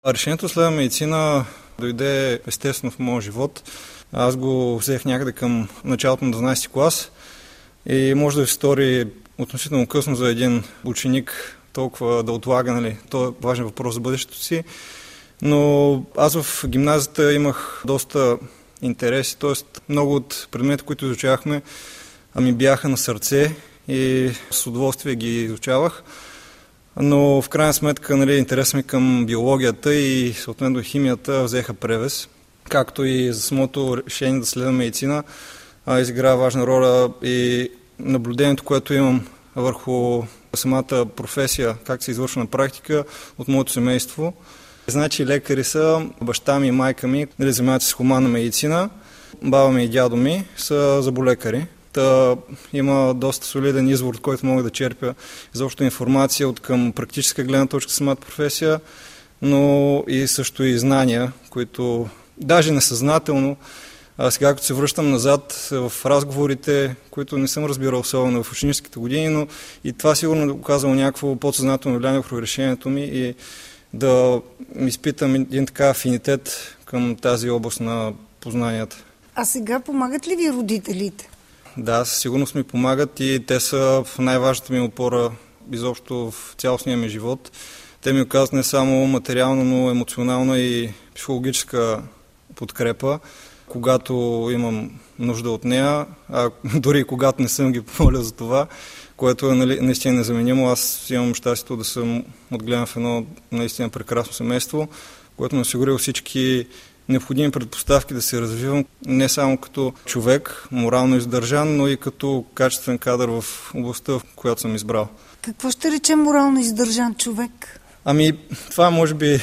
Решението след медицина дойде естествено в моя живот. Аз го взех някъде към началото на 12-ти клас и може да се стори относително късно за един ученик толкова да отлага, това е важен въпрос за бъдещето си. Но аз в гимназията имах доста интереси, т.е. много от предметите, които изучавахме, ми бяха на сърце и с удоволствие ги изучавах. Но в крайна сметка интерес ми към биологията и съответно химията взеха превес. Както и за самото решение да следвам медицина, изиграва важна роля и наблюдението, което имам върху самата професия, как се извършва на практика от моето семейство. Значи лекари са баща ми и майка ми, занимават се с хуманна медицина, баба ми и дядо ми са зъболекари. Има доста солиден извор, от който мога да черпя изобщо информация от към практическа гледна точка самата професия, но и също и знания, които даже несъзнателно, сега като се връщам назад в разговорите, които не съм разбирал особено в ученическите години, но и това сигурно е оказало някакво подсъзнателно влияние върху решението ми и да изпитам един така афинитет към тази област на познанията. А сега помагат ли ви родителите? Да, със сигурност ми помагат и те са в най-важната ми опора изобщо в цялостния ми живот. Те ми оказват не само материална, но емоционална и психологическа подкрепа, когато имам нужда от нея, а дори и когато не съм ги помоля за това, което е наистина незаменимо. Аз имам щастието да съм отгледан в едно наистина прекрасно семейство, което ме осигурило всички необходими предпоставки да се развивам не само като човек, морално издържан, но и като качествен кадър в областта, в която съм избрал. Какво ще рече морално издържан човек? Това може би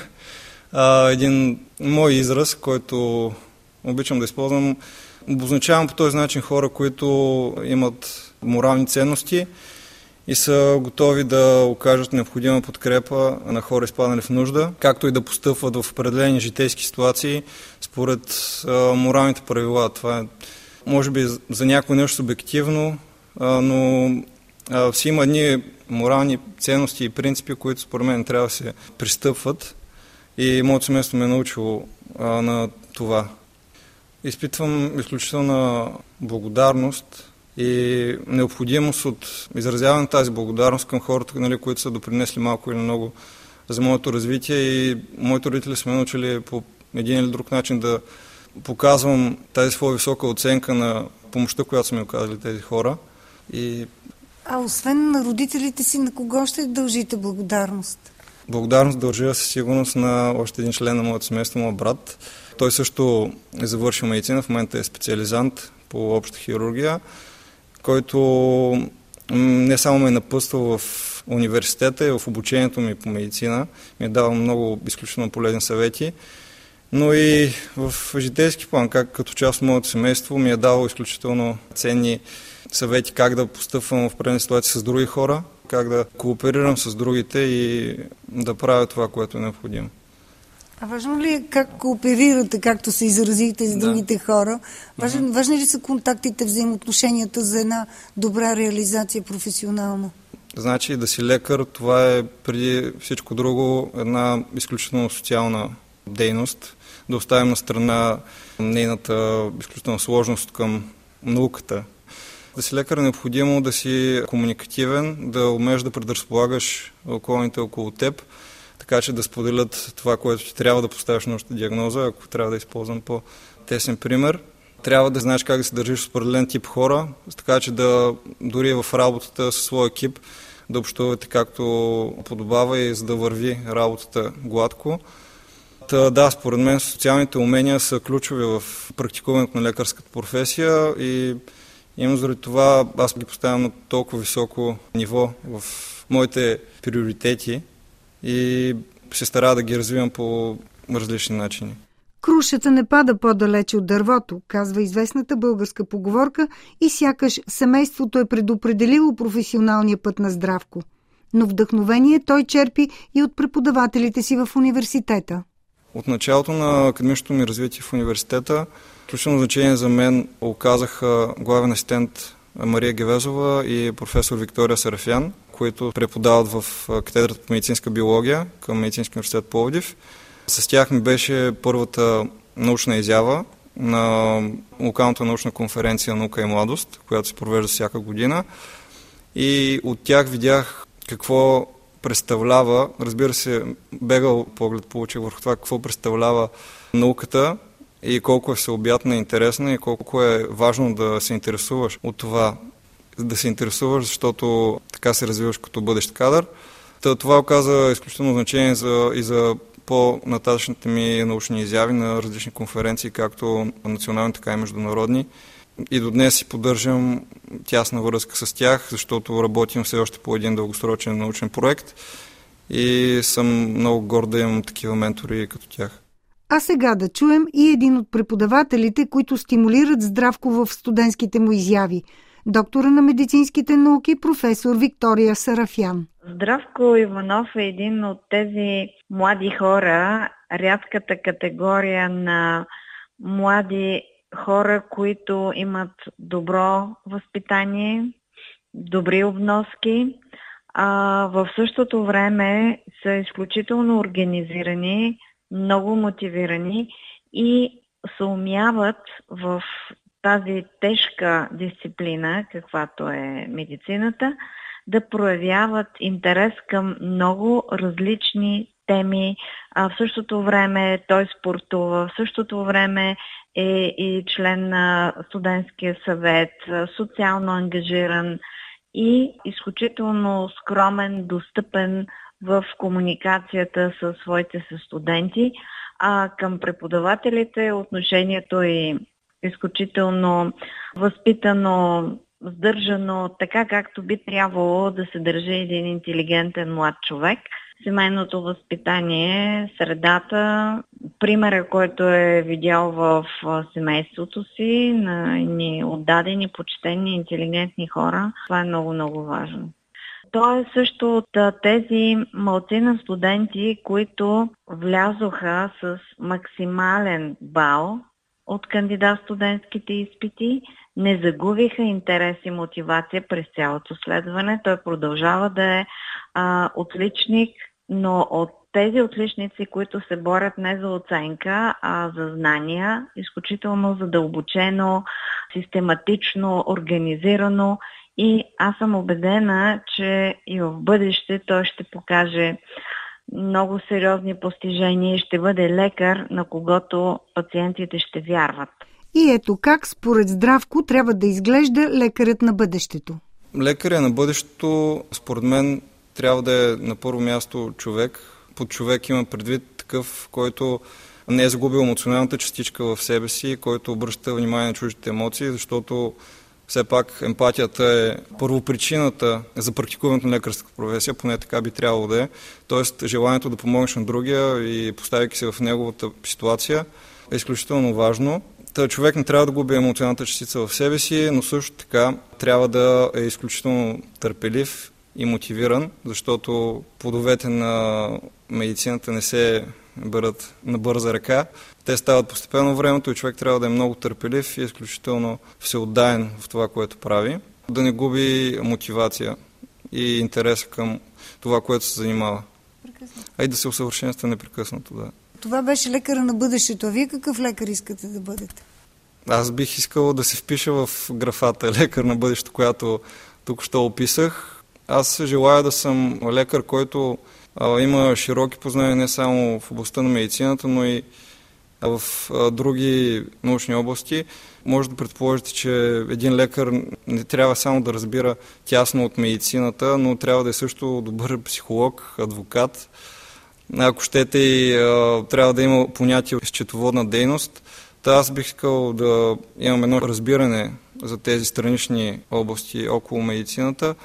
един мой израз, който обичам да използвам. Обозначавам по този начин хора, които имат морални ценности и са готови да окажат необходима подкрепа на хора, изпаднали в нужда, както и да постъпват в определени житейски ситуации според моралните правила. Това е, може би, за някой нещо субективно, но си има едни морални ценности и принципи, които според мен трябва да се пристъпват и моето семейство ме е научило на това. Изпитвам изключителна благодарност и необходимост от изразяване на тази благодарност към хората, които са допринесли малко или много за моето развитие, и моите родители са ме научили по един или друг начин да показвам тази своя висока оценка на помощта, която са ми оказали тези хора. А освен на родителите си, на кого ще дължите благодарност? Благодарност дължа със сигурност на още един член на моето семейство, моят брат. Той също е завършил медицина, в момента е специализант по обща хирургия, който не само ме е напъствал в университета и в обучението ми по медицина, ми е дал много изключително полезни съвети, но и в житейски план, като част от моето семейство, ми е дал изключително ценни съвети как да постъпвам в определени ситуации с други хора, как да кооперирам с другите и да правя това, което е необходимо. А важно ли е как кооперирате, както се изразихте с другите хора? Важни ли са контактите, взаимоотношенията за една добра реализация професионална? Значи да си лекар, това е преди всичко друго една изключително социална дейност. Да оставим на страна нейната изключителна сложност към науката. Да си лекар е необходимо да си комуникативен, да умееш да предразполагаш околните около теб, така че да споделят това, което ти трябва да поставиш научната диагноза, ако трябва да използвам по-тесен пример. Трябва да знаеш как да се държиш с определен тип хора, така че да дори в работата със своя екип да общувате както подобава и за да върви работата гладко. Да, според мен социалните умения са ключови в практикуването на лекарската професия и именно заради това аз ги поставям на толкова високо ниво в моите приоритети и се старая да ги развивам по различни начини. Крушата не пада по-далече от дървото, казва известната българска поговорка, и сякаш семейството е предопределило професионалния път на Здравко. Но вдъхновение той черпи и от преподавателите си в университета. От началото на академичното ми развитие в университета ключово значение за мен оказаха главен асистент Мария Гевезова и професор Виктория Сарафян, които преподават в катедрата по медицинска биология към Медицински университет Пловдив. С тях ми беше първата научна изява на локалната научна конференция "Наука и младост", която се провежда всяка година. И от тях видях какво представлява, разбира се, бегал поглед получих върху това какво представлява науката и колко е всеобятна и интересна и колко е важно да се интересуваш от това. Да се интересуваш, защото така се развиваш като бъдещ кадър. Това оказа изключително значение и за по-нататъчните ми научни изяви на различни конференции, както национални, така и международни. И до днес си поддържам тясна връзка с тях, защото работим все още по един дългосрочен научен проект и съм много горд да имам такива ментори като тях. А сега да чуем и един от преподавателите, които стимулират Здравко в студентските му изяви. Доктора на медицинските науки, професор Виктория Сарафян. Здравко Иванов е един от тези млади хора, рядката категория на млади хора, които имат добро възпитание, добри обноски, в същото време са изключително организирани, много мотивирани и съумяват в тази тежка дисциплина, каквато е медицината, да проявяват интерес към много различни теми. В същото време той спортува, в същото време е и член на студентския съвет, социално ангажиран и изключително скромен, достъпен в комуникацията със своите студенти. А към преподавателите отношението е изключително възпитано, сдържано, така както би трябвало да се държи един интелигентен млад човек. Семейното възпитание, средата, примера, който е видял в семейството си, на едни отдадени, почтени, интелигентни хора, това е много, много важно. Той е също от тези малцина студенти, които влязоха с максимален бал от кандидат-студентските изпити, не загубиха интерес и мотивация през цялото следване. Той продължава да е отличник, но от тези отличници, които се борят не за оценка, а за знания, изключително задълбочено, систематично, организирано, и аз съм убедена, че и в бъдеще той ще покаже много сериозни постижения и ще бъде лекар, на когото пациентите ще вярват. И ето как според Здравко трябва да изглежда лекарят на бъдещето. Лекарят на бъдещето, според мен, трябва да е на първо място човек. Под човек има предвид такъв, който не е загубил емоционалната частичка в себе си, който обръща внимание на чуждите емоции, защото все пак емпатията е първопричината за практикуването на лекарската професия, поне така би трябвало да е. Тоест, желанието да помогнеш на другия и поставяйки се в неговата ситуация е изключително важно. Човек не трябва да губи емоционалната частица в себе си, но също така трябва да е изключително търпелив и мотивиран, защото плодовете на медицината не се берат на бърза ръка. Те стават постепенно времето и човек трябва да е много търпелив и изключително всеотдаен в това, което прави. Да не губи мотивация и интерес към това, което се занимава. А и да се усъвършенства непрекъснато, да. Това беше лекара на бъдещето. А вие какъв лекар искате да бъдете? Аз бих искал да се впиша в графата лекар на бъдещето, която тук що описах. Аз желая да съм лекар, който има широки познания не само в областта на медицината, но и в други научни области. Може да предположите, че един лекар не трябва само да разбира тясно от медицината, но трябва да е също добър психолог, адвокат. Ако щете, и трябва да има понятие счетоводна дейност. Аз бих искал да имам едно разбиране за тези странични области около медицината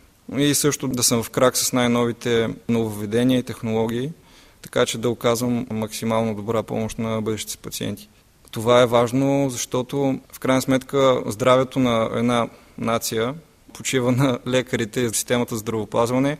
и също да съм в крак с най-новите нововведения и технологии, така че да оказвам максимално добра помощ на бъдещите пациенти. Това е важно, защото в крайна сметка здравето на една нация почива на лекарите и системата за здравеопазване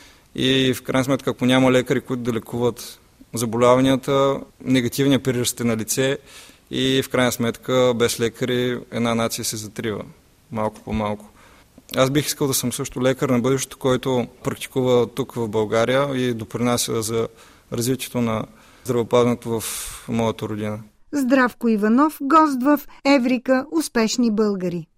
и в крайна сметка, ако няма лекари, които да лекуват заболяванията, негативният прираст е на лице и в крайна сметка без лекари една нация се затрива малко по малко. Аз бих искал да съм също лекар на бъдещето, който практикува тук в България и допринася за развитието на здравеопазването в моята родина. Здравко Иванов, гост в Еврика, успешни българи.